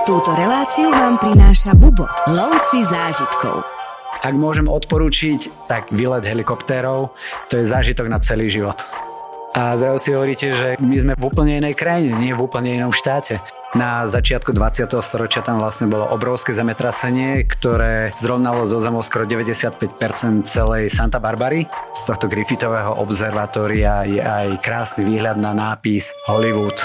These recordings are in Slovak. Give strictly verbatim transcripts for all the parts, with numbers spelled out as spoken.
Túto reláciu vám prináša Bubo, lovci zážitkov. Ak môžem odporúčiť, tak výlet helikoptérov, to je zážitok na celý život. A zrazu si hovoríte, že my sme v úplne inej krajine, nie v úplne inom štáte. Na začiatku dvadsiateho storočia tam vlastne bolo obrovské zemetrasenie, ktoré zrovnalo zo zemou skoro deväťdesiatpäť percent celej Santa Barbary. Z tohto Griffithového observatória je aj krásny výhľad na nápis Hollywood.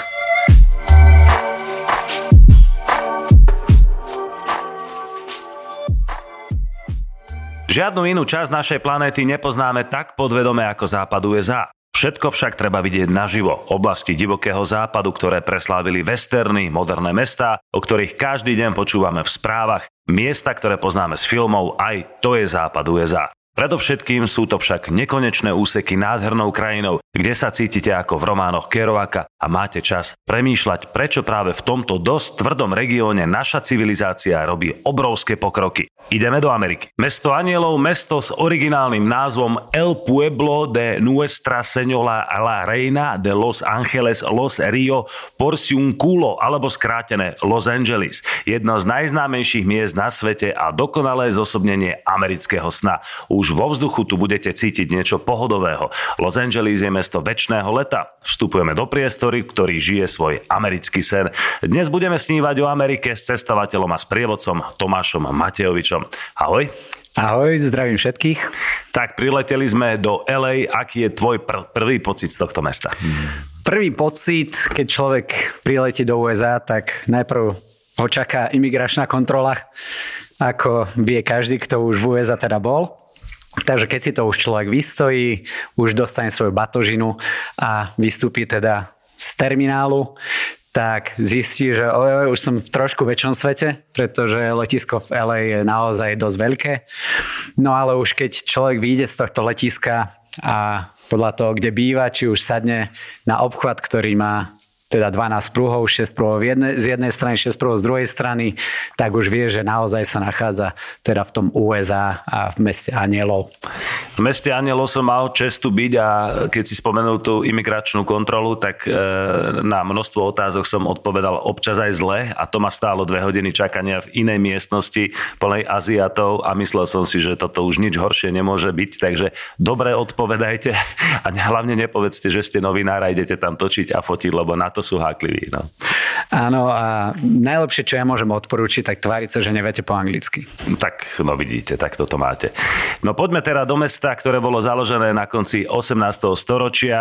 Žiadnu inú časť našej planéty nepoznáme tak podvedome ako západ ú es á. Všetko však treba vidieť naživo. Oblasti divokého západu, ktoré preslávili westerny, moderné mestá, o ktorých každý deň počúvame v správach, miesta, ktoré poznáme z filmov, aj to je západ ú es á. Predovšetkým sú to však nekonečné úseky nádhernou krajinou, kde sa cítite ako v románoch Kerouaka a máte čas premýšľať, prečo práve v tomto dosť tvrdom regióne naša civilizácia robí obrovské pokroky. Ideme do Ameriky. Mesto anielov, mesto s originálnym názvom El Pueblo de Nuestra Señora la Reina de Los Angeles Los Rio Porciúnculo, alebo skrátené Los Angeles. Jedno z najznámejších miest na svete a dokonalé zosobnenie amerického sna. Už vo vzduchu tu budete cítiť niečo pohodového. Los Angeles je mesto večného leta. Vstupujeme do priestory, ktorý žije svoj americký sen. Dnes budeme snívať o Amerike s cestovateľom a sprievodcom Tomášom Matejovičom. Ahoj. Ahoj, zdravím všetkých. Tak prileteli sme do el ej. Aký je tvoj pr- prvý pocit z tohto mesta? Hmm. Prvý pocit, keď človek priletí do ú es á, tak najprv ho čaká imigračná kontrola, ako vie každý, kto už v ú es á teda bol. Takže keď si to už človek vystojí, už dostane svoju batožinu a vystúpi teda z terminálu, tak zistí, že oj, už som v trošku väčšom svete, pretože letisko v el ej je naozaj dosť veľké. No ale už keď človek vyjde z tohto letiska a podľa toho, kde býva, či už sadne na obchvat, ktorý má teda dvanásť pruhov, šesť pruhov z jednej strany, šesť pruhov z druhej strany, tak už vie, že naozaj sa nachádza teda v tom ú es á a v meste anielov. V meste anielov som mal čestu byť a keď si spomenul tú imigračnú kontrolu, tak na množstvo otázok som odpovedal občas aj zle a to ma stálo dve hodiny čakania v inej miestnosti plnej Aziatov a myslel som si, že toto už nič horšie nemôže byť, takže dobre odpovedajte a hlavne nepovedzte, že ste novinár a idete tam točiť a fotiť, lebo na to to sú hákliví. No. Áno, a najlepšie, čo ja môžem odporúčiť, tak tváriť sa, že neviete po anglicky. Tak, no vidíte, tak toto máte. No poďme teda do mesta, ktoré bolo založené na konci osemnásteho storočia.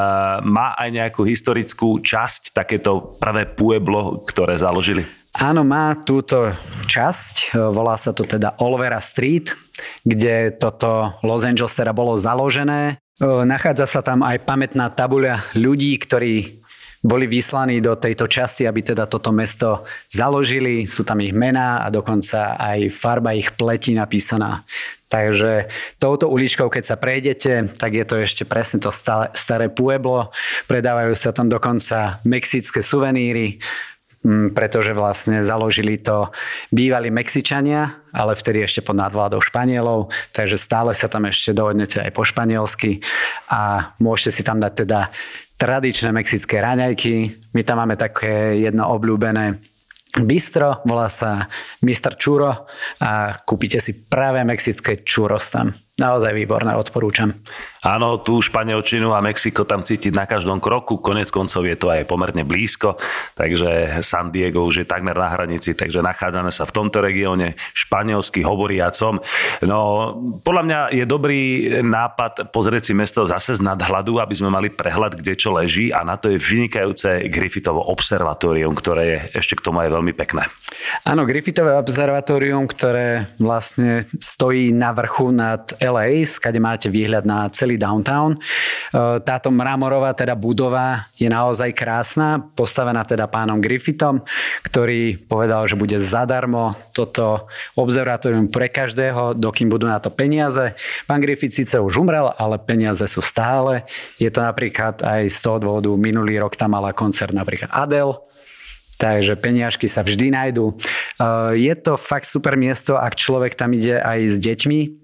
Má aj nejakú historickú časť, takéto prvé pueblo, ktoré založili? Áno, má túto časť, volá sa to teda Olvera Street, kde toto Los Angeles teda bolo založené. Nachádza sa tam aj pamätná tabuľa ľudí, ktorí boli vyslaní do tejto časti, aby teda toto mesto založili. Sú tam ich mená a dokonca aj farba ich pleti napísaná. Takže touto uličkou, keď sa prejdete, tak je to ešte presne to staré Pueblo. Predávajú sa tam dokonca mexické suveníry, pretože vlastne založili to bývalí Mexičania, ale vtedy ešte pod nadvládou Španielov, takže stále sa tam ešte dohodnete aj po španielsky a môžete si tam dať teda tradičné mexické raňajky. My tam máme také jedno obľúbené bistro, volá sa mister Churro a kúpite si práve mexické churros tam. Naozaj výborné, odporúčam. Áno, tú španielčinu a Mexiko tam cítiť na každom kroku, konec koncov je to aj pomerne blízko, takže San Diego už je takmer na hranici, takže nachádzame sa v tomto regióne španielsky hovoriacom. No, podľa mňa je dobrý nápad pozrieť si mesto zase z nadhľadu, aby sme mali prehľad, kde čo leží a na to je vynikajúce Griffithovo observatórium, ktoré je ešte k tomu aj veľmi pekné. Áno, Griffithové observatórium, ktoré vlastne stojí na vrchu nad el ej, skade máte výhľad na celý downtown. Táto mramorová teda budova je naozaj krásna, postavená teda pánom Griffithom, ktorý povedal, že bude zadarmo toto observatórium pre každého, dokým budú na to peniaze. Pán Griffith síce už umrel, ale peniaze sú stále. Je to napríklad aj z toho dôvodu, minulý rok tam mala koncert napríklad Adele, takže peniažky sa vždy nájdú. Je to fakt super miesto, ak človek tam ide aj s deťmi,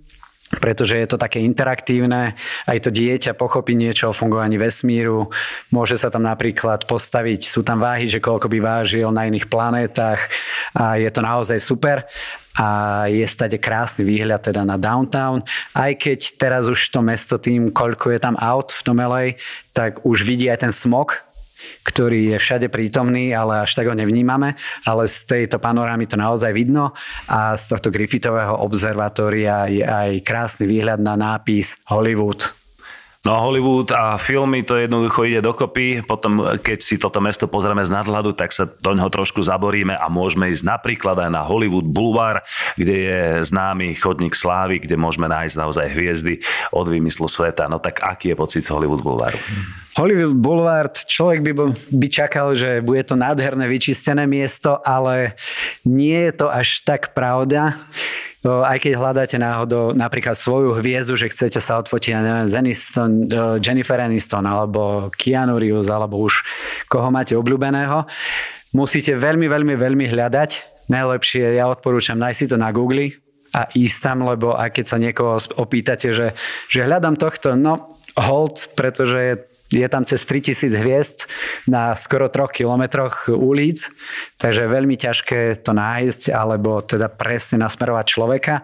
pretože je to také interaktívne, aj to dieťa pochopí niečo o fungovaní vesmíru, môže sa tam napríklad postaviť, sú tam váhy, že koľko by vážil na iných planétach a je to naozaj super a je stade krásny výhľad teda na downtown, aj keď teraz už to mesto tým, koľko je tam aut v tom el ej, tak už vidí aj ten smog, ktorý je všade prítomný, ale až tak ho nevnímame, ale z tejto panorámy to naozaj vidno a z tohto Griffithového observatória je aj krásny výhľad na nápis Hollywood. No Hollywood a filmy, to jednoducho ide dokopy. Potom, keď si toto mesto pozrieme z nadhľadu, tak sa do ňoho trošku zaboríme a môžeme ísť napríklad aj na Hollywood Boulevard, kde je známy chodník slávy, kde môžeme nájsť naozaj hviezdy od výmyslu sveta. No tak aký je pocit z Hollywood Boulevardu? Hollywood Boulevard, človek by, by čakal, že bude to nádherné vyčistené miesto, ale nie je to až tak pravda. Aj keď hľadáte náhodou napríklad svoju hviezdu, že chcete sa odfotiť, ja neviem, Aniston, Jennifer Aniston alebo Keanu Reeves, alebo už koho máte obľúbeného, musíte veľmi, veľmi, veľmi hľadať. Najlepšie, ja odporúčam, nájsť si to na Google a ísť tam, lebo a keď sa niekoho opýtate, že, že hľadám tohto, no hold, pretože je Je tam cez tritisíc hviezd na skoro troch kilometroch ulic, takže je veľmi ťažké to nájsť alebo teda presne nasmerovať človeka.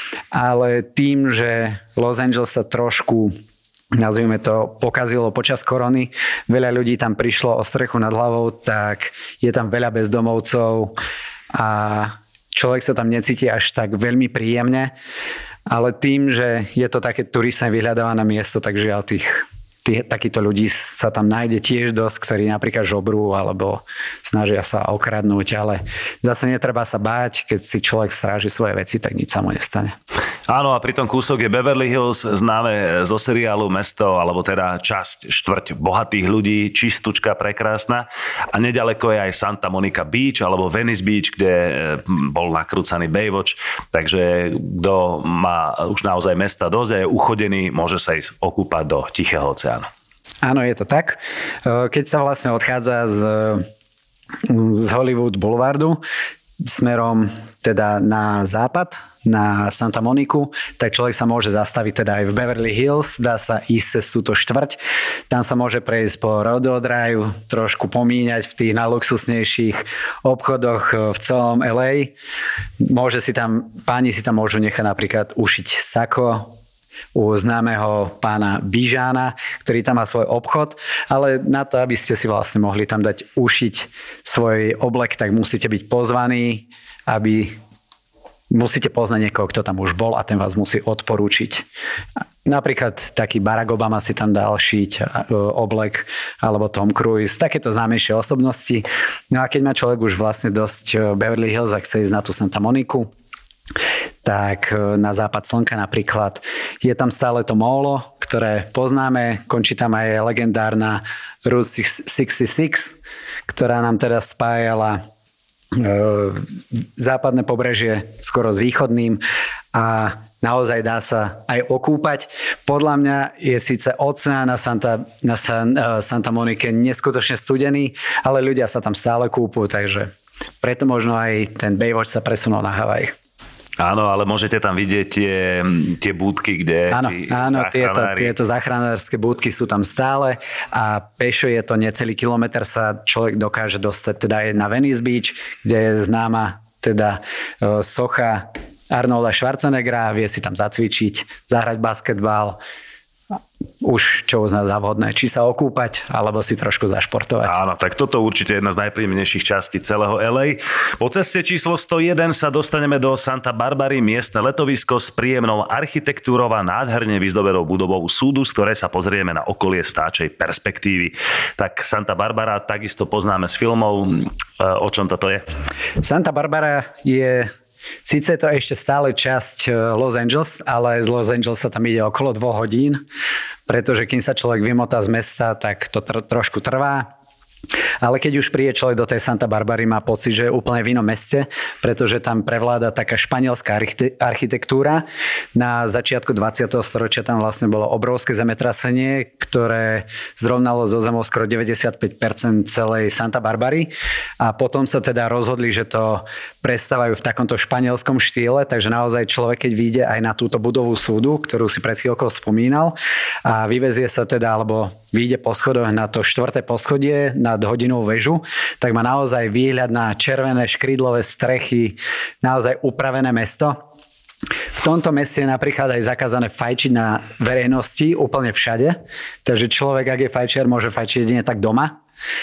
Ale tým, že Los Angeles sa trošku, nazvime to, pokazilo počas korony, veľa ľudí tam prišlo o strechu nad hlavou, tak je tam veľa bezdomovcov a človek sa tam necíti až tak veľmi príjemne. Ale tým, že je to také turistné vyhľadávané miesto, takže žiaľ tých Tý, takýto ľudí sa tam nájde tiež dosť, ktorí napríklad žobrú alebo snažia sa okradnúť, ale zase netreba sa báť, keď si človek stráži svoje veci, tak nič sa mu nestane. Áno, a pri tom kúsok je Beverly Hills, známe zo seriálu Mesto, alebo teda časť štvrť bohatých ľudí, čistúčka, prekrásna. A nedaleko je aj Santa Monica Beach alebo Venice Beach, kde bol nakrúcaný Baywatch. Takže kto má už naozaj mesta dosť a je uchodený, môže sa ísť okúpať do Tichého oceánu. Áno, je to tak. Keď sa vlastne odchádza z, z Hollywood Boulevardu smerom teda na západ, na Santa Moniku, tak človek sa môže zastaviť teda aj v Beverly Hills, dá sa ísť cez túto štvrť. Tam sa môže prejsť po Rodeo Drive, trošku pomíňať v tých najluxusnejších obchodoch v celom el ej. Môže si tam, páni si tam môžu nechať napríklad ušiť sako u známeho pána Bižána, ktorý tam má svoj obchod, ale na to, aby ste si vlastne mohli tam dať ušiť svoj oblek, tak musíte byť pozvaní, aby musíte poznať niekoho, kto tam už bol a ten vás musí odporúčiť. Napríklad taký Barack Obama si tam dal šiť oblek, alebo Tom Cruise, takéto známejšie osobnosti. No a keď má človek už vlastne dosť Beverly Hills a chce ísť na tú Santa Moniku, tak na západ slnka napríklad je tam stále to mólo, ktoré poznáme, končí tam aj legendárna Route šesťdesiatšesť, ktorá nám teda spájala e, západné pobrežie skoro s východným a naozaj dá sa aj okúpať. Podľa mňa je síce oceán na Santa, na San, uh, Santa Monike neskutočne studený, ale ľudia sa tam stále kúpu, takže preto možno aj ten Baywatch sa presunul na Havaj. Áno, ale môžete tam vidieť tie, tie búdky, kde áno, áno, tieto, tieto záchranárske búdky sú tam stále a pešo je to necelý kilometr sa človek dokáže dostať teda aj na Venice Beach, kde je známa teda socha Arnolda Schwarzeneggera, vie si tam zacvičiť, zahrať basketbal, už čo uzná za vhodné, či sa okúpať, alebo si trošku zašportovať. Áno, tak toto určite je jedna z najpríjemnejších častí celého el ej. Po ceste číslo sto jeden sa dostaneme do Santa Barbary, miestne letovisko s príjemnou architektúrou a nádherne vyzdobenou budovou súdu, z ktorej sa pozrieme na okolie z vtáčej perspektívy. Tak Santa Barbara takisto poznáme z filmov. O čom toto je? Santa Barbara je Sice je to ešte stále časť Los Angeles, ale z Los Angeles sa tam ide okolo dvoch hodín, pretože kým sa človek vymotá z mesta, tak to tr- trošku trvá. Ale keď už príde človek do tej Santa Barbary, má pocit, že je úplne v inom meste, pretože tam prevláda taká španielská architektúra. Na začiatku dvadsiateho storočia tam vlastne bolo obrovské zemetrasenie, ktoré zrovnalo zo zemou skoro deväťdesiatpäť percent celej Santa Barbary. A potom sa teda rozhodli, že to prestávajú v takomto španielskom štýle, takže naozaj človek, keď vyjde aj na túto budovu súdu, ktorú si pred chvíľkou spomínal, a vyvezie sa teda, alebo vyjde po schodoch na to štvrté poschodie, nad hodinovú väžu, tak má naozaj výhľad na červené škrídlové strechy, naozaj upravené mesto. V tomto meste je napríklad aj zakázané fajčiť na verejnosti úplne všade, takže človek, ak je fajčiar, môže fajčiť jedine tak doma,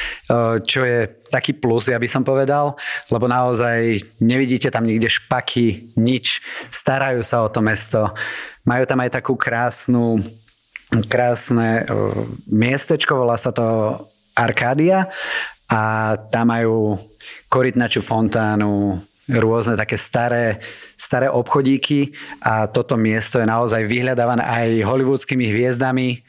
čo je taký plus, ja by som povedal, lebo naozaj nevidíte tam nikde špaky, nič, starajú sa o to mesto, majú tam aj takú krásnu krásne miestečko, volá sa to Arkádia a tam majú korytnačiu fontánu, rôzne také staré, staré obchodíky a toto miesto je naozaj vyhľadávané aj hollywoodskými hviezdami.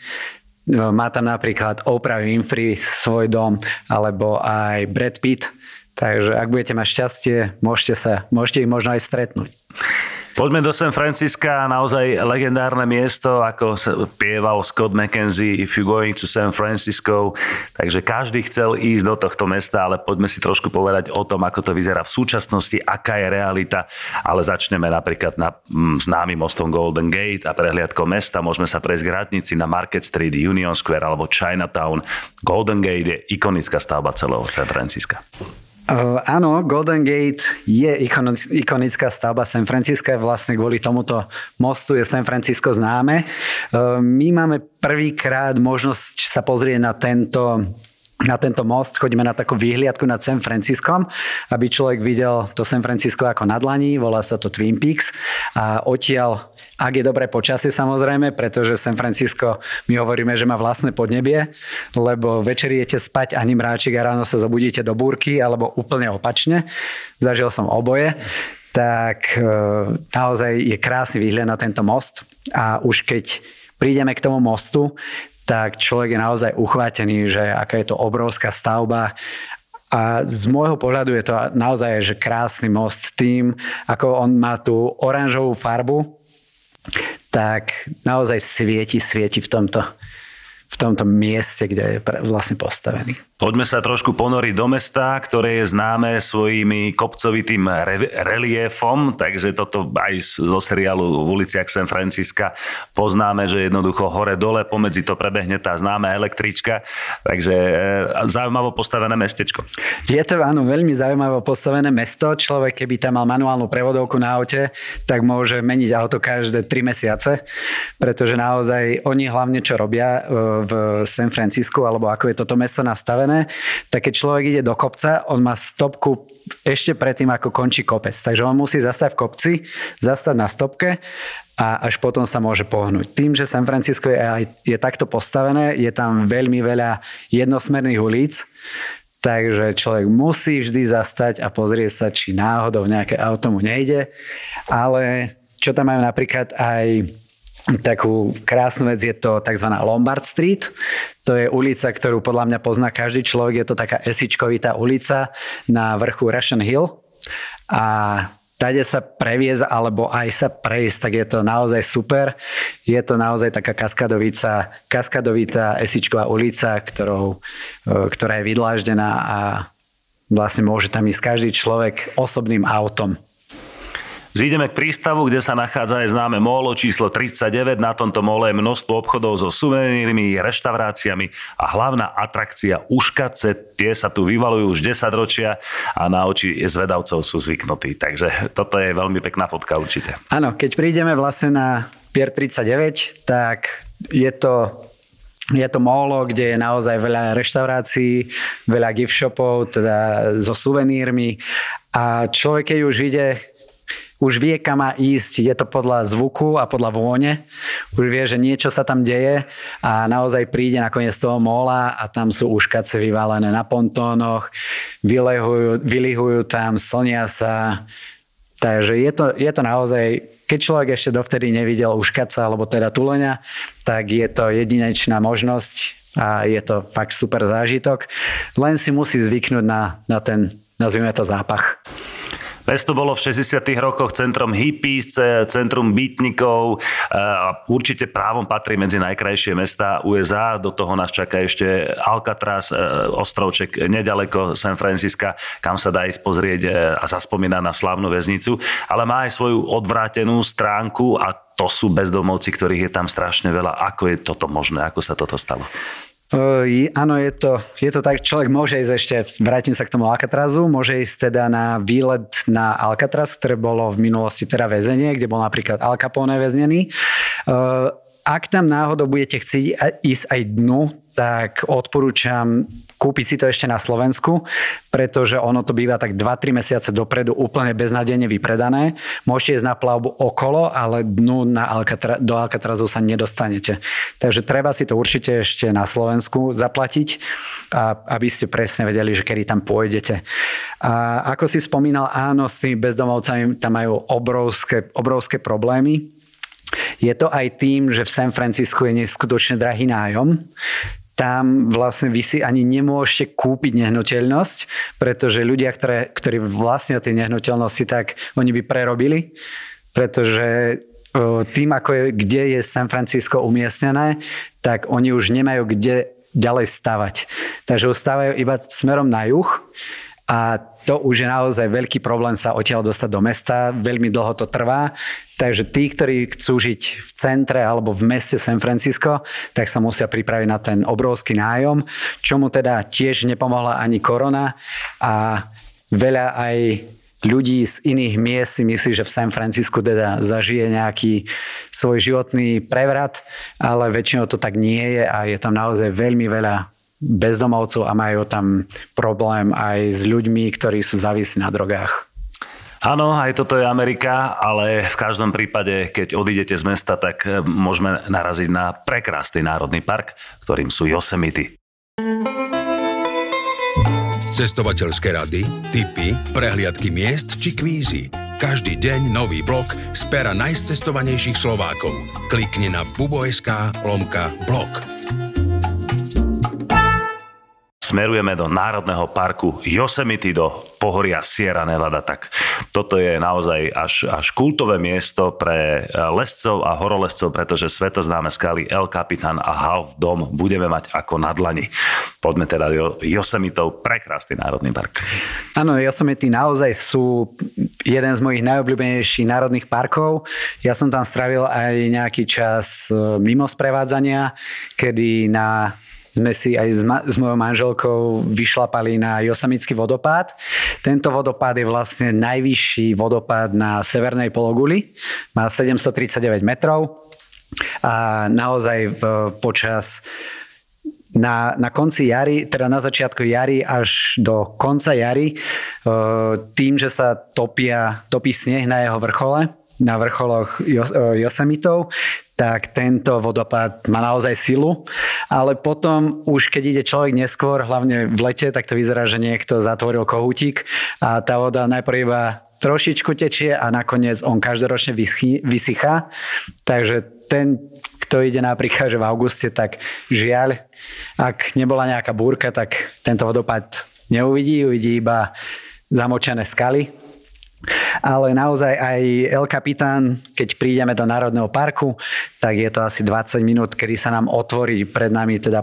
Má tam napríklad Oprah Winfrey svoj dom alebo aj Brad Pitt. Takže ak budete mať šťastie, môžete, sa, môžete ich možno aj stretnúť. Poďme do San Francisca, naozaj legendárne miesto, ako sa pieval Scott McKenzie, if you going to San Francisco. Takže každý chcel ísť do tohto mesta, ale poďme si trošku povedať o tom, ako to vyzerá v súčasnosti, aká je realita. Ale začneme napríklad na známym mostom Golden Gate a prehliadkou mesta. Môžeme sa prejsť k Hradnici na Market Street, Union Square alebo Chinatown. Golden Gate je ikonická stavba celého San Francisca. Uh, áno, Golden Gate je ikonická stavba San Francisca, vlastne kvôli tomuto mostu je San Francisco známe. Uh, my máme prvýkrát možnosť sa pozrieť na tento na tento most, chodíme na takú výhliadku nad San Franciscom, aby človek videl to San Francisco ako na dlani, volá sa to Twin Peaks a odtiaľ, ak je dobré počasie samozrejme, pretože San Francisco, my hovoríme, že má vlastné podnebie, lebo večer idete spať ani mráčik a ráno sa zobudíte do búrky, alebo úplne opačne, zažil som oboje, tak e, naozaj je krásny výhľad na tento most a už keď prídeme k tomu mostu, tak človek je naozaj uchvátený, že aká je to obrovská stavba. A z môjho pohľadu je to naozaj že krásny most tým, ako on má tú oranžovú farbu, tak naozaj svieti, svieti v tomto, v tomto mieste, kde je vlastne postavený. Poďme sa trošku ponoriť do mesta, ktoré je známe svojimi kopcovitým re- reliefom, takže toto aj zo seriálu V uliciach San Francisca poznáme, že jednoducho hore-dole pomedzi to prebehne tá známa električka, takže e, zaujímavo postavené mestečko. Je to áno, veľmi zaujímavo postavené mesto. Človek, keby tam mal manuálnu prevodovku na aute, tak môže meniť auto každé tri mesiace, pretože naozaj oni hlavne čo robia v San Francisku, alebo ako je toto mesto nastavené, tak keď človek ide do kopca, on má stopku ešte predtým, ako končí kopec. Takže on musí zastať v kopci, zastať na stopke a až potom sa môže pohnúť. Tým, že San Francisco je, je takto postavené, je tam veľmi veľa jednosmerných ulic, takže človek musí vždy zastať a pozrieť sa, či náhodou nejaké auto mu nejde. Ale čo tam majú napríklad aj takú krásnu vec, je to tzv. Lombard Street. To je ulica, ktorú podľa mňa pozná každý človek. Je to taká esičkovitá ulica na vrchu Russian Hill. A tade sa previesť alebo aj sa prejsť, tak je to naozaj super. Je to naozaj taká kaskadovita, kaskadovitá esičková ulica, ktorou, ktorá je vydláždená a vlastne môže tam ísť každý človek osobným autom. Zídeme k prístavu, kde sa nachádza aj známe mólo číslo tridsaťdeväť. Na tomto móle je množstvo obchodov so suvenírmi, reštauráciami a hlavná atrakcia Uškace. Tie sa tu vyvalujú už desaťročia a na oči zvedavcov sú zvyknutí. Takže toto je veľmi pekná fotka určite. Áno, keď prídeme vlastne na Pier tridsaťdeväť, tak je to... Je to mólo, kde je naozaj veľa reštaurácií, veľa gift shopov, teda so suvenírmi a človek, keď už ide, už vie, kam má ísť, je to podľa zvuku a podľa vône, už vie, že niečo sa tam deje a naozaj príde nakoniec z toho móla a tam sú Uškace vyvalené na pontónoch, vylehujú, vylihujú tam, slnia sa. Takže je to, je to naozaj, keď človek ešte dovtedy nevidel Uškaca alebo teda tuleňa, tak je to jedinečná možnosť a je to fakt super zážitok. Len si musí zvyknúť na, na ten, nazvime to, zápach. Mesto bolo v šesťdesiatych rokoch centrom hippies, centrum beatnikov a určite právom patrí medzi najkrajšie mestá ú es á. Do toho nás čaká ešte Alcatraz, ostrovček nedaleko San Francisca, kam sa dá ísť pozrieť a zaspomínať na slávnu väznicu. Ale má aj svoju odvrátenú stránku a to sú bezdomovci, ktorých je tam strašne veľa. Ako je toto možné? Ako sa toto stalo? Uh, áno, je to, je to tak, človek môže ísť ešte, vrátim sa k tomu Alcatrazu, môže ísť teda na výlet na Alcatraz, ktoré bolo v minulosti teda väzenie, kde bol napríklad Al Capone väznený. Uh, ak tam náhodou budete chcieť ísť aj dnu, tak odporúčam kúpiť si to ešte na Slovensku, pretože ono to býva tak dva tri mesiace dopredu úplne beznádejne vypredané. Môžete ísť na plavbu okolo, ale dnu na Alcatra- do Alcatrazu sa nedostanete. Takže treba si to určite ešte na Slovensku zaplatiť, a aby ste presne vedeli, že kedy tam pôjdete. A ako si spomínal, áno, s tými bezdomovcami tam majú obrovské, obrovské problémy. Je to aj tým, že v San Francisku je neskutočne drahý nájom. Tam vlastne vy si ani nemôžete kúpiť nehnuteľnosť, pretože ľudia, ktoré, ktorí vlastnia tie nehnuteľnosti, tak oni by prerobili, pretože tým, ako je, kde je San Francisco umiestnené, tak oni už nemajú kde ďalej stavať. Takže stávajú iba smerom na juh. A to už je naozaj veľký problém sa odtiaľ dostať do mesta. Veľmi dlho to trvá. Takže tí, ktorí chcú žiť v centre alebo v meste San Francisco, tak sa musia pripraviť na ten obrovský nájom, čomu teda tiež nepomohla ani korona. A veľa aj ľudí z iných miest si myslí, že v San Francisku teda zažije nejaký svoj životný prevrat, ale väčšinou to tak nie je a je tam naozaj veľmi veľa bezdomovcov a majú tam problém aj s ľuďmi, ktorí sú závislí na drogách. Áno, aj toto je Amerika, ale v každom prípade, keď odídete z mesta, tak môžeme naraziť na prekrásny národný park, ktorým sú Yosemite. Cestovateľské rady, tipy, prehliadky miest či kvízy. Každý deň nový blog z pera najcestovanejších Slovákov. Klikni na bubo.sk lomka blog. Smerujeme do Národného parku Yosemite, do pohoria Sierra Nevada. Tak toto je naozaj až, až kultové miesto pre lescov a horolescov, pretože svetoznáme skaly El Capitan a Half Dome budeme mať ako na dlani. Poďme teda do Yosemitov, prekrásny národný park. Áno, Yosemite naozaj sú jeden z mojich najobľúbenejších národných parkov. Ja som tam strávil aj nejaký čas mimo sprevádzania, kedy na sme si aj s, ma- s mojou manželkou vyšlapali na Yosemitsky vodopád. Tento vodopád je vlastne najvyšší vodopád na severnej pologuli. Má sedemstotridsaťdeväť metrov a naozaj počas na, na konci jary, teda na začiatku jary až do konca jary, tým, že sa topia, topí sneh na jeho vrchole, na vrcholoch Yosemitov, tak tento vodopád má naozaj silu, ale potom už keď ide človek neskôr, hlavne v lete, tak to vyzerá, že niekto zatvoril kohútik a tá voda najprv iba trošičku tečie a nakoniec on každoročne vysychá. Takže ten, kto ide napríklad že v auguste, tak žiaľ, ak nebola nejaká búrka, tak tento vodopád neuvidí, uvidí iba zamočené skaly. Ale naozaj aj El Capitan, keď prídeme do Národného parku, tak je to asi dvadsať minút, kedy sa nám otvorí pred nami teda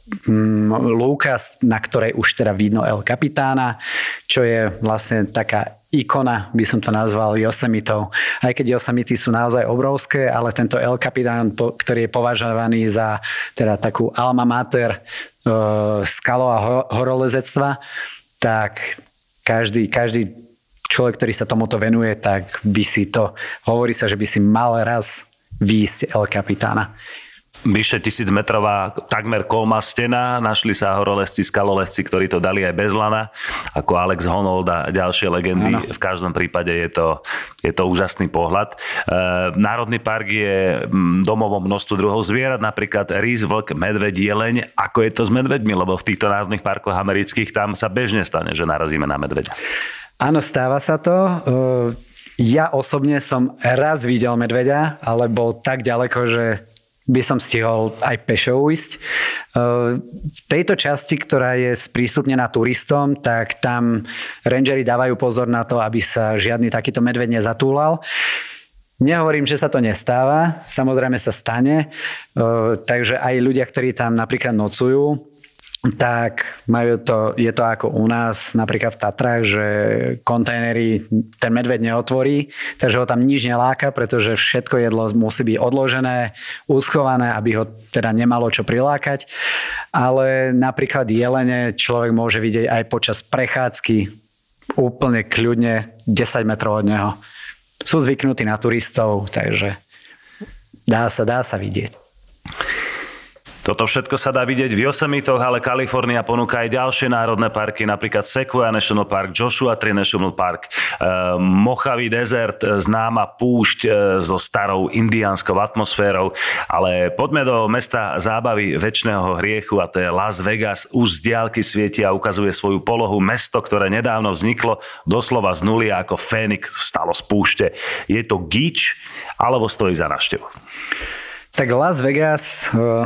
mm, lúka, na ktorej už teda vidno El Capitána, čo je vlastne taká ikona, by som to nazval, Yosemitov. Aj keď Yosemite sú naozaj obrovské, ale tento El Capitan, ktorý je považovaný za teda takú alma mater e, skalo a horolezectva, tak každý, každý človek, ktorý sa tomuto venuje, tak by si to, hovorí sa, že by si mal raz výjsť El Capitána. Vyše tisícmetrová takmer kolmá stena, našli sa horolezci, skalolezci, ktorí to dali aj bez lana, ako Alex Honnold a ďalšie legendy. Ano. V každom prípade je to, je to úžasný pohľad. Národný park je domovom množstvo druhov zvierat, napríklad rys, vlk, medveď, jeleň. Ako je to s medveďmi? Lebo v týchto národných parkoch amerických tam sa bežne stane, že narazíme na medveďa. Áno, stáva sa to. Ja osobne som raz videl medveďa, ale bol tak ďaleko, že by som stihol aj pešo ujsť. V tejto časti, ktorá je sprístupnená turistom, tak tam rangeri dávajú pozor na to, aby sa žiadny takýto medveď nezatúlal. Nehovorím, že sa to nestáva, samozrejme sa stane, takže aj ľudia, ktorí tam napríklad nocujú, tak majú to, je to ako u nás napríklad v Tatrách, že kontajnery ten medveď neotvorí, takže ho tam nič neláka, pretože všetko jedlo musí byť odložené, uschované, aby ho teda nemalo čo prilákať. Ale napríklad jelene človek môže vidieť aj počas prechádzky úplne kľudne desať metrov od neho. Sú zvyknutí na turistov, takže dá sa, dá sa vidieť. Toto všetko sa dá vidieť v Yosemitoch, ale Kalifornia ponúka aj ďalšie národné parky, napríklad Sequoia National Park, Joshua Tree National Park, eh, Mojave Desert, známa púšť eh, so starou indiánskou atmosférou, ale poďme do mesta zábavy večného hriechu a to je Las Vegas. Už z diaľky svieti a ukazuje svoju polohu mesto, ktoré nedávno vzniklo doslova z nuly a ako Fénix vstalo z púšte. Je to gíč alebo stojí za návštevu? Tak Las Vegas... Uh...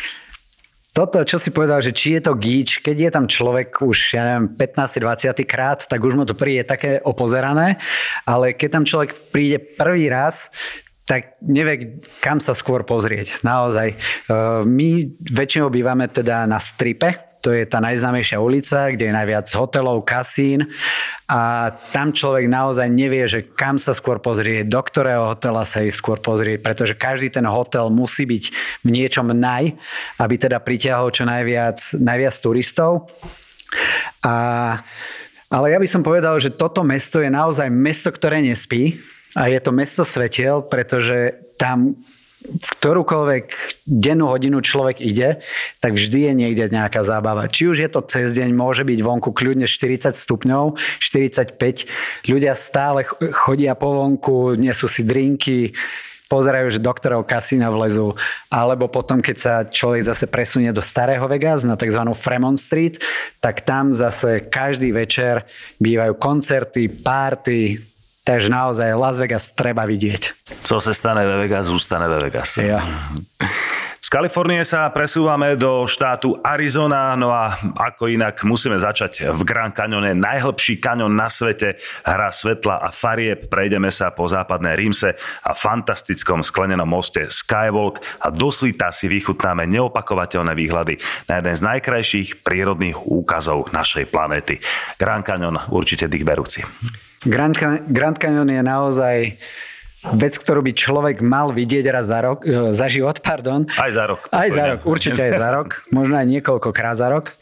Toto, čo si povedal, že či je to gíč, keď je tam človek už, ja neviem, pätnásty dvadsiaty krát, tak už mu to príde také opozerané, ale keď tam človek príde prvý raz, tak nevie, kam sa skôr pozrieť. Naozaj. My väčšinou bývame teda na Stripe, to je tá najznámejšia ulica, kde je najviac hotelov, kasín a tam človek naozaj nevie, že kam sa skôr pozrieť, do ktorého hotela sa ísť skôr pozrieť, pretože každý ten hotel musí byť v niečom naj, aby teda pritiahol čo najviac, najviac turistov. A, ale ja by som povedal, že toto mesto je naozaj mesto, ktoré nespí a je to mesto svetiel, pretože tam v ktorúkoľvek dennú hodinu človek ide, tak vždy je niekde nejaká zábava. Či už je to cez deň, môže byť vonku kľudne štyridsať stupňov, štyridsaťpäť. Ľudia stále chodia po vonku, nesú si drinky, pozerajú, že do ktorého kasína vlezú. Alebo potom, keď sa človek zase presunie do starého Vegas na tzv. Fremont Street, tak tam zase každý večer bývajú koncerty, párty. Takže naozaj Las Vegas treba vidieť. Co sa stane ve Vegas, zústane ve Vegas. Ja. Z Kalifornie sa presúvame do štátu Arizona, no a ako inak musíme začať v Grand Canyone, najhlbší kaňon na svete, hra svetla a farieb. Prejdeme sa po západnej Rímse a fantastickom sklenenom moste Skywalk a dosvita si vychutnáme neopakovateľné výhľady na jeden z najkrajších prírodných úkazov našej planéty. Grand Canyon určite dýchberúci. Grand, Grand Canyon je naozaj vec, ktorú by človek mal vidieť raz za rok, za život, pardon. Aj za rok. Aj za rok, určite aj za rok. Možno aj niekoľkokrát za rok.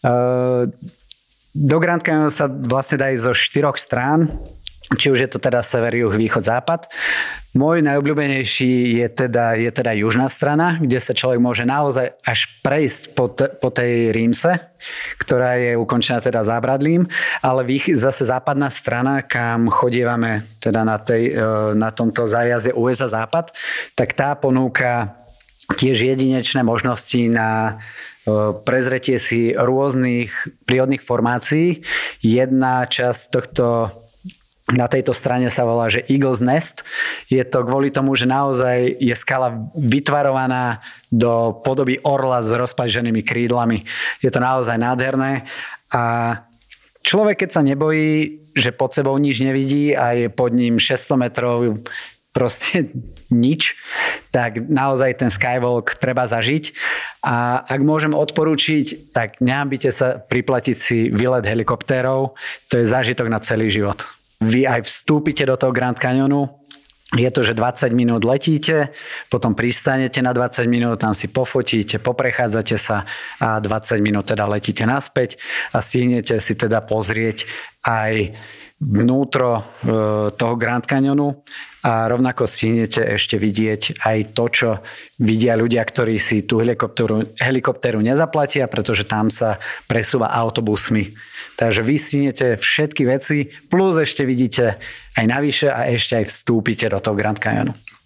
Do Grand Canyonu sa vlastne dá ísť zo štyroch strán. Či už je to teda sever, juh, východ, západ. Môj najobľúbenejší je teda, je teda južná strana, kde sa človek môže naozaj až prejsť po, te, po tej Rímse, ktorá je ukončená teda zábradlím, ale zase západná strana, kam chodievame teda na, tej, na tomto zájazde ú es á západ, tak tá ponúka tiež jedinečné možnosti na prezretie si rôznych prírodných formácií. Jedna časť tohto na tejto strane sa volá, že Eagle's Nest. Je to kvôli tomu, že naozaj je skala vytvarovaná do podoby orla s rozpaženými krídlami. Je to naozaj nádherné a človek, keď sa nebojí, že pod sebou nič nevidí a je pod ním šesťsto metrov proste nič, tak naozaj ten Skywalk treba zažiť. A ak môžem odporúčiť, tak nehanbite sa priplatiť si výlet helikoptérov. To je zážitok na celý život. Vy aj vstúpite do toho Grand Canyonu, je to, že dvadsať minút letíte, potom pristanete na dvadsať minút, tam si pofotíte, poprechádzate sa a dvadsať minút teda letíte naspäť a stihnete si teda pozrieť aj vnútro toho Grand Canyonu a rovnako stihnete ešte vidieť aj to, čo vidia ľudia, ktorí si tú helikoptéru, helikoptéru nezaplatia, pretože tam sa presúva autobusmi. Takže vy stihnete všetky veci, plus ešte vidíte aj navyše a ešte aj vstúpite do toho Grand Canyonu.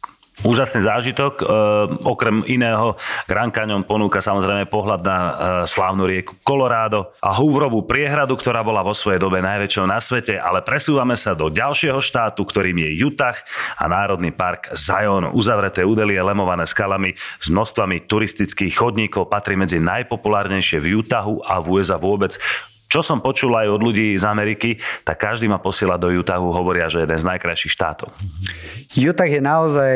Úžasný zážitok. E, okrem iného Grand Canyon ponúka samozrejme pohľad na e, slávnu rieku Colorado a Hooverovú priehradu, ktorá bola vo svojej dobe najväčšou na svete, ale presúvame sa do ďalšieho štátu, ktorým je Utah a Národný park Zion. Uzavreté údelie lemované skalami s množstvami turistických chodníkov patrí medzi najpopulárnejšie v Utahu a v ú es á vôbec. Čo som počul aj od ľudí z Ameriky, tak každý ma posiela do Utahu, hovoria, že je jeden z najkrajších štátov. Utah je naozaj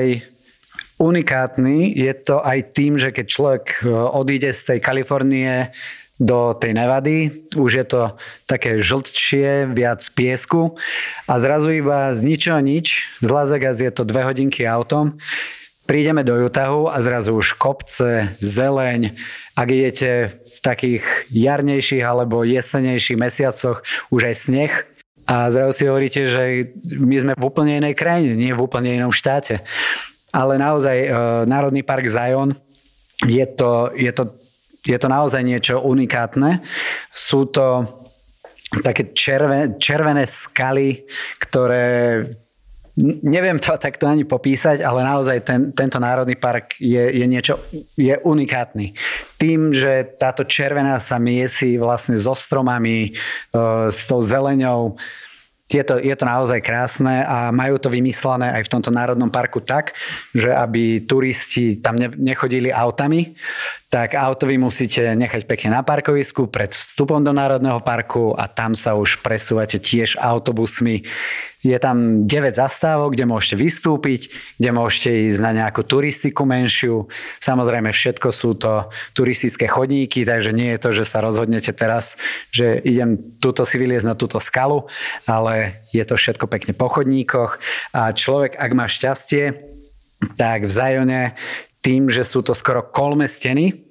unikátny. Je to aj tým, že keď človek odíde z tej Kalifornie do tej Nevady, už je to také žltšie, viac piesku a zrazu iba z ničoho nič, z Las Vegas je to dve hodinky autom, prídeme do Utahu a zrazu už kopce, zeleň. Ak idete v takých jarnejších alebo jesenejších mesiacoch, už aj sneh. A zrazu si hovoríte, že my sme v úplne inej krajine, nie v úplne inom štáte. Ale naozaj e, Národný park Zion je to, je, to, je to naozaj niečo unikátne. Sú to také červené, červené skaly, ktoré neviem to takto ani popísať, ale naozaj ten, tento národný park je, je niečo, je unikátny. Tým, že táto červená sa miesí vlastne so stromami, e, s tou zeleňou, Je to, je to naozaj krásne a majú to vymyslené aj v tomto národnom parku tak, že aby turisti tam nechodili autami, tak auto vy musíte nechať pekne na parkovisku pred vstupom do národného parku a tam sa už presúvate tiež autobusmi. Je tam deväť zastávok, kde môžete vystúpiť, kde môžete ísť na nejakú turistiku menšiu. Samozrejme všetko sú to turistické chodníky, takže nie je to, že sa rozhodnete teraz, že idem túto si vyliezť na túto skalu, ale je to všetko pekne po chodníkoch a človek, ak má šťastie, tak v Zione tým, že sú to skoro kolmé steny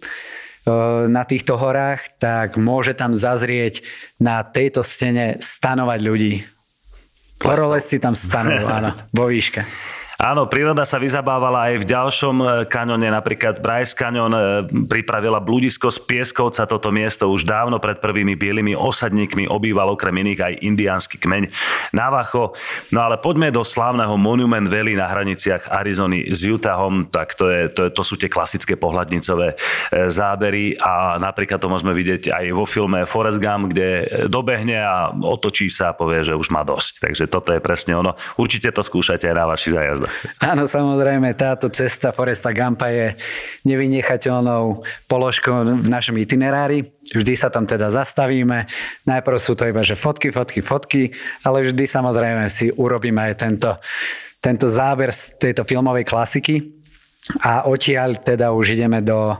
na týchto horách, tak môže tam zazrieť na tejto stene stanovať ľudí. Horolezci tam stanujú, áno, vo výške. Áno, príroda sa vyzabávala aj v ďalšom kaňone, napríklad Bryce Canyon pripravila bludisko z pieskovca. Toto miesto už dávno pred prvými bielými osadníkmi obýval okrem iných aj indiánsky kmeň Navajo. No ale poďme do slávneho Monument Valley na hraniciach Arizony s Utahom, tak to, je, to, je, to sú tie klasické pohľadnicové zábery a napríklad to môžeme vidieť aj vo filme Forrest Gump, kde dobehne a otočí sa a povie, že už má dosť. Takže toto je presne ono. Určite to skúšajte aj na vašich zájazdoch. Áno, samozrejme, táto cesta Forresta Gumpa je nevynechateľnou položkou v našom itinerári. Vždy sa tam teda zastavíme. Najprv sú to iba, že fotky, fotky, fotky, ale vždy samozrejme si urobíme aj tento, tento záber z tejto filmovej klasiky. A odtiaľ teda už ideme do,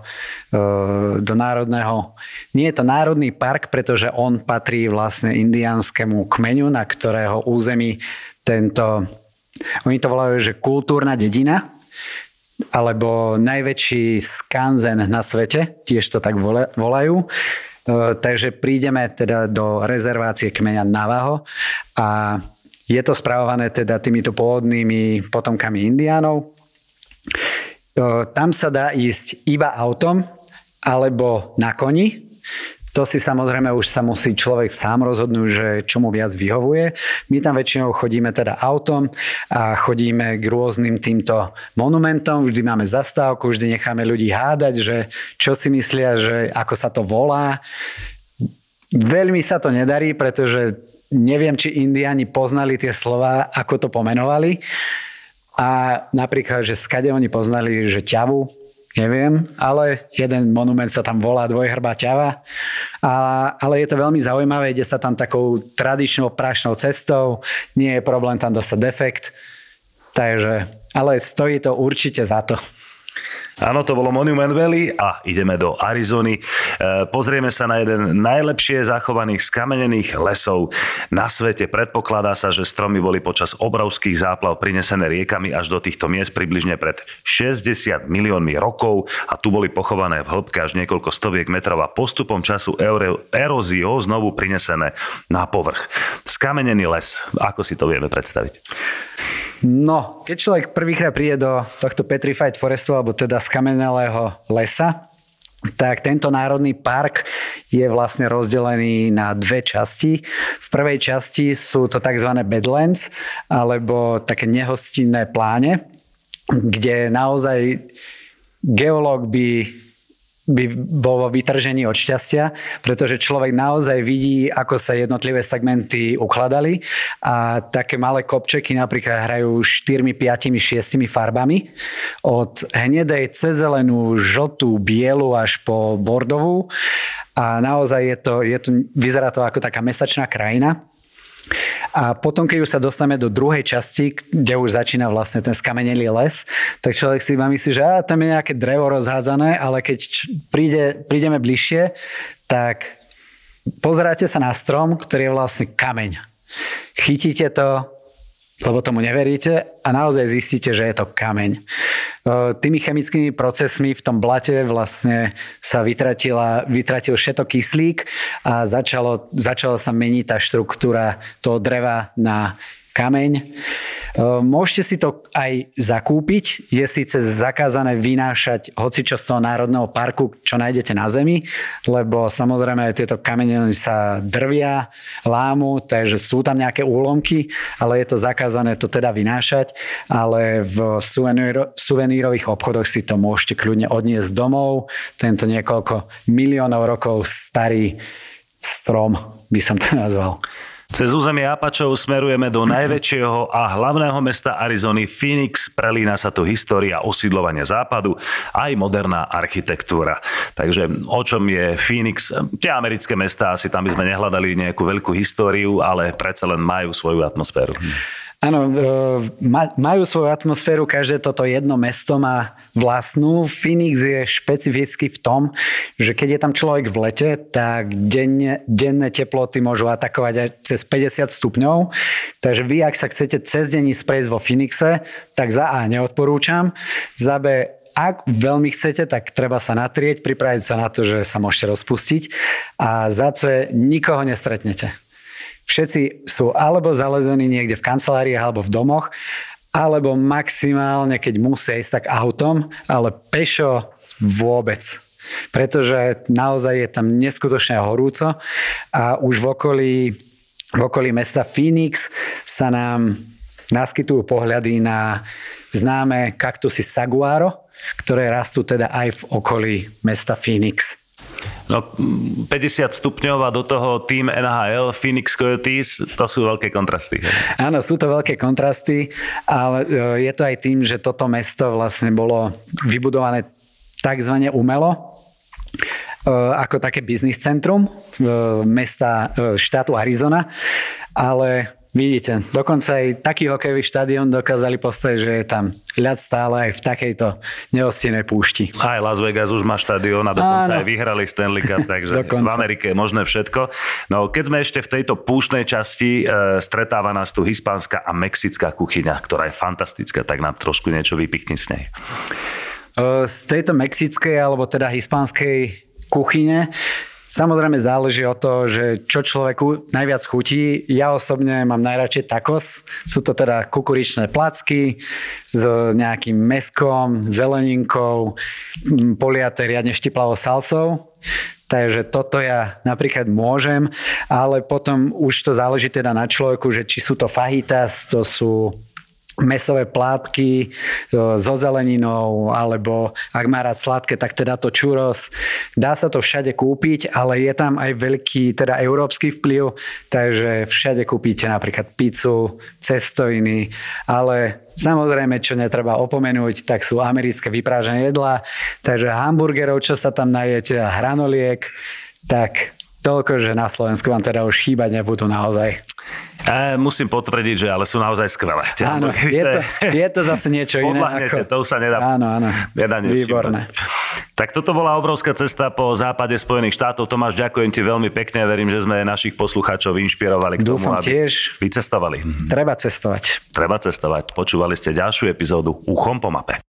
do národného... Nie je to národný park, pretože on patrí vlastne indiánskemu kmeňu, na ktorého území tento... Oni to volajú, že kultúrna dedina, alebo najväčší skanzen na svete, tiež to tak volajú. Takže prídeme teda do rezervácie kmeňa Navajo a je to spravované teda týmito pôvodnými potomkami indiánov. Tam sa dá ísť iba autom alebo na koni. To si samozrejme už sa musí človek sám rozhodnúť, že čo mu viac vyhovuje. My tam väčšinou chodíme teda autom a chodíme k rôznym týmto monumentom. Vždy máme zastávku, vždy necháme ľudí hádať, že čo si myslia, že ako sa to volá. Veľmi sa to nedarí, pretože neviem, či Indiáni poznali tie slová, ako to pomenovali. A napríklad, že skade oni poznali, že ťavu, neviem, ale jeden monument sa tam volá Dvojhrbá ťava. A, ale je to veľmi zaujímavé, ide sa tam takou tradičnou prašnou cestou, nie je problém tam dostať defekt, takže, ale stojí to určite za to. Áno, to bolo Monument Valley a ideme do Arizony. E, pozrieme sa na jeden najlepšie zachovaných skamenených lesov na svete. Predpokladá sa, že stromy boli počas obrovských záplav prinesené riekami až do týchto miest približne pred šesťdesiat miliónmi rokov a tu boli pochované v hĺbke až niekoľko stoviek metrov a postupom času eróziou znovu prinesené na povrch. Skamenený les, ako si to vieme predstaviť? No, keď človek prvýkrát príde do tohto Petrified Forestu, alebo teda skamenelého lesa, tak tento národný park je vlastne rozdelený na dve časti. V prvej časti sú to tzv. Badlands, alebo také nehostinné pláne, kde naozaj geológ by by bol vo vytržení od šťastia, pretože človek naozaj vidí, ako sa jednotlivé segmenty ukladali a také malé kopčeky napríklad hrajú štyri, päť, šesť farbami od hnedej cez zelenú, žltú, bielu až po bordovú a naozaj je to, je to, vyzerá to ako taká mesačná krajina. A potom, keď už sa dostaneme do druhej časti, kde už začína vlastne ten skamenelý les, tak človek si iba myslí, že á, tam je nejaké drevo rozhádzané, ale keď príde, prídeme bližšie, tak pozeráte sa na strom, ktorý je vlastne kameň. Chytíte to, lebo tomu neveríte a naozaj zistíte, že je to kameň. Tými chemickými procesmi v tom blate vlastne sa vytratila, vytratil všetok kyslík a začalo, začalo sa meniť tá štruktúra toho dreva na kameň. Môžete si to aj zakúpiť. Je síce zakázané vynášať hocičo z toho národného parku, čo nájdete na zemi, lebo samozrejme tieto kamene sa drvia, lámu, takže sú tam nejaké úlomky, ale je to zakázané to teda vynášať, ale v suveníro, suvenírových obchodoch si to môžete kľudne odniesť domov. Tento niekoľko miliónov rokov starý strom by som to nazval. Cez územie Apačov smerujeme do najväčšieho a hlavného mesta Arizony Phoenix. Prelína sa tu história osídľovania západu aj moderná architektúra. Takže o čom je Phoenix? Tie americké mestá, asi tam by sme nehľadali nejakú veľkú históriu, ale predsa len majú svoju atmosféru. Áno, majú svoju atmosféru, každé toto jedno mesto má vlastnú. Phoenix je špecifický v tom, že keď je tam človek v lete, tak denne, denné teploty môžu atakovať aj cez päťdesiat stupňov. Takže vy, ak sa chcete cez deň sprejsť vo Phoenixe, tak za A neodporúčam, za B ak veľmi chcete, tak treba sa natrieť, pripraviť sa na to, že sa môžete rozpustiť a za C nikoho nestretnete. Všetci sú alebo zalezení niekde v kanceláriách alebo v domoch, alebo maximálne, keď musia ísť tak autom, ale pešo vôbec. Pretože naozaj je tam neskutočne horúco a už v okolí, v okolí mesta Phoenix sa nám naskytujú pohľady na známe kaktusy saguaro, ktoré rastú teda aj v okolí mesta Phoenix. No, päťdesiat stupňov a do toho tým en há el, Phoenix Coyotes, to sú veľké kontrasty. Áno, sú to veľké kontrasty, ale je to aj tým, že toto mesto vlastne bolo vybudované takzvané umelo, ako také biznis centrum mesta štátu Arizona, ale vidíte, dokonca aj taký hokejový štadión dokázali postaviť, že je tam ľad stále aj v takejto nehostenej púšti. Aj Las Vegas už má štadión a dokonca Áno. aj vyhrali Stanley Cup, takže v Amerike je možné všetko. No keď sme ešte v tejto púštnej časti, e, stretáva nás tu hispánska a mexická kuchyňa, ktorá je fantastická, tak nám trošku niečo vypichni z nej. Z tejto mexickej alebo teda hispánskej kuchyne samozrejme záleží od toho, že čo človeku najviac chutí. Ja osobne mám najradšej tacos. Sú to teda kukuričné placky s nejakým mäskom, zeleninkou, poliaté riadne štiplavou salsou. Takže toto ja napríklad môžem, ale potom už to záleží teda na človeku, že či sú to fajitas, to sú mäsové plátky so zeleninou, alebo ak má rád sladké, tak teda to churros. Dá sa to všade kúpiť, ale je tam aj veľký teda európsky vplyv, takže všade kúpite napríklad pizzu, cestoviny, ale samozrejme, čo netreba opomenúť, tak sú americké vyprážané jedlá, takže hamburgerov, čo sa tam najete a hranoliek, tak toľko, že na Slovensku vám teda už chýbať nebudú naozaj. E, musím potvrdiť, že ale sú naozaj skvelé. Áno, je to, je to zase niečo iné. Ako... to už sa nedá. Áno, áno. Nedá Výborné. Tak toto bola obrovská cesta po západe Spojených štátov. Tomáš, ďakujem ti veľmi pekne. Verím, že sme našich poslucháčov inšpirovali k tomu, Dúfam aby tiež. vycestovali. Treba cestovať. Treba cestovať. Počúvali ste ďalšiu epizódu Uchom po mape.